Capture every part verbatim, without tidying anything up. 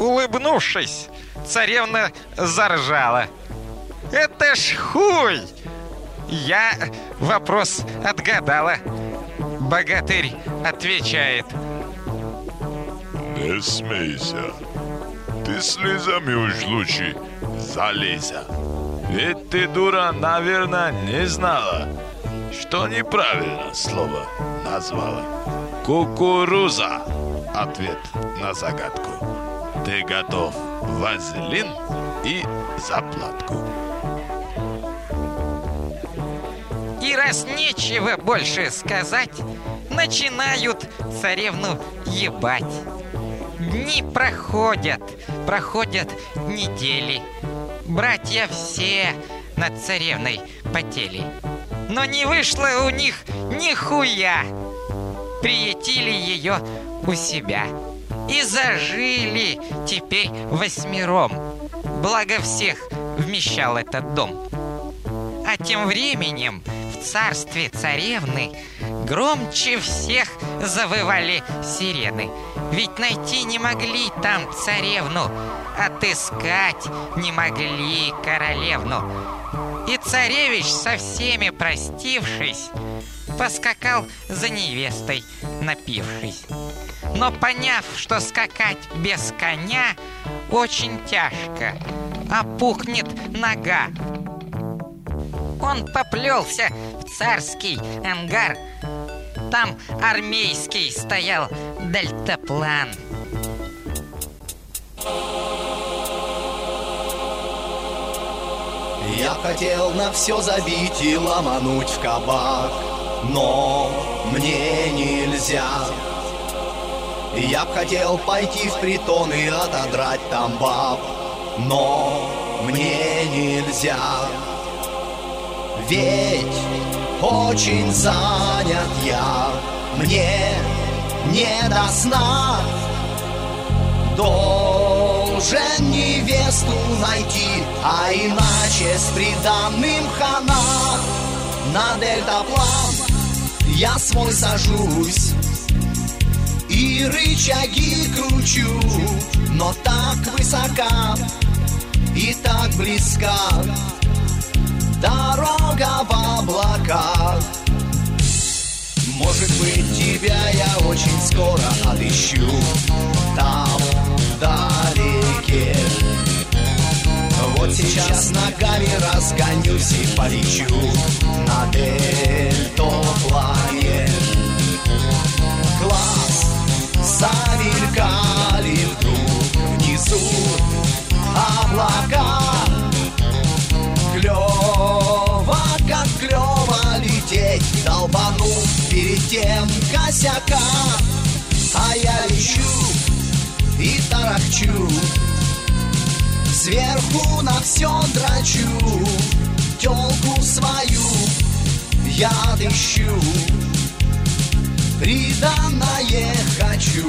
Улыбнувшись, царевна заржала. Это ж хуй! Я вопрос отгадала. Богатырь отвечает. Не смейся. Ты слезами уж лучше залейся. Ведь ты, дура, наверное, не знала, что неправильно слово назвала. Кукуруза. Ответ на загадку. Ты готов вазелин и заплатку. И раз нечего больше сказать, начинают царевну ебать. Дни проходят, проходят недели. Братья все над царевной потели. Но не вышло у них нихуя. Приютили ее у себя и зажили теперь восьмером. Благо всех вмещал этот дом. А тем временем в царстве царевны громче всех завывали сирены. Ведь найти не могли там царевну, отыскать не могли королевну. И царевич, со всеми простившись, поскакал за невестой, напившись. Но поняв, что скакать без коня очень тяжко, опухнет нога, он поплелся в царский ангар. Там армейский стоял дельтаплан. Я хотел на все забить и ломануть в кабак, но мне нельзя. Я б хотел пойти в притон и отодрать там баб, но мне нельзя. Ведь очень занят я, мне не до сна. Должен невесту найти, а иначе с приданным хана. На дельтаплан я свой сажусь и рычаги кручу, но так высока и так близка дорога в облаках. Может быть, тебя я очень скоро отыщу там вдалеке. Вот сейчас ногами разгонюсь и полечу на дельтаплане. Класс, замелькали вдруг внизу облака. Клево, как клево лететь, долбанув перед тем косяка. А я лечу и тарахчу, сверху на все драчу. Тёлку свою я отыщу, приданное хочу.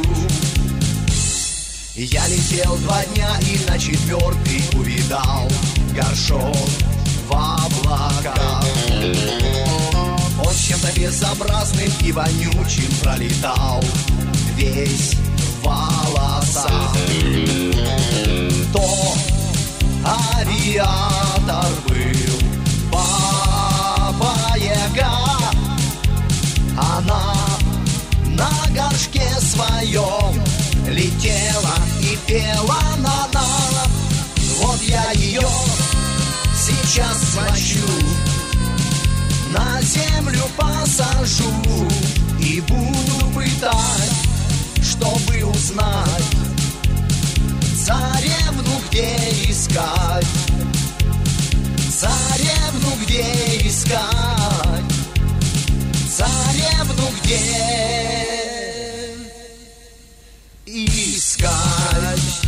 Я летел два дня и на четвертый увидал горшок в облаках. Он чем-то безобразным и вонючим пролетал весь в волосах. То авиатор был Баба-Яга, она на горшке своем летела и пела на нас. Вот я ее сейчас схвачу, на землю посажу и буду пытать, чтобы узнать царевну, где искать. Царевну, где искать. Царевну, где искать.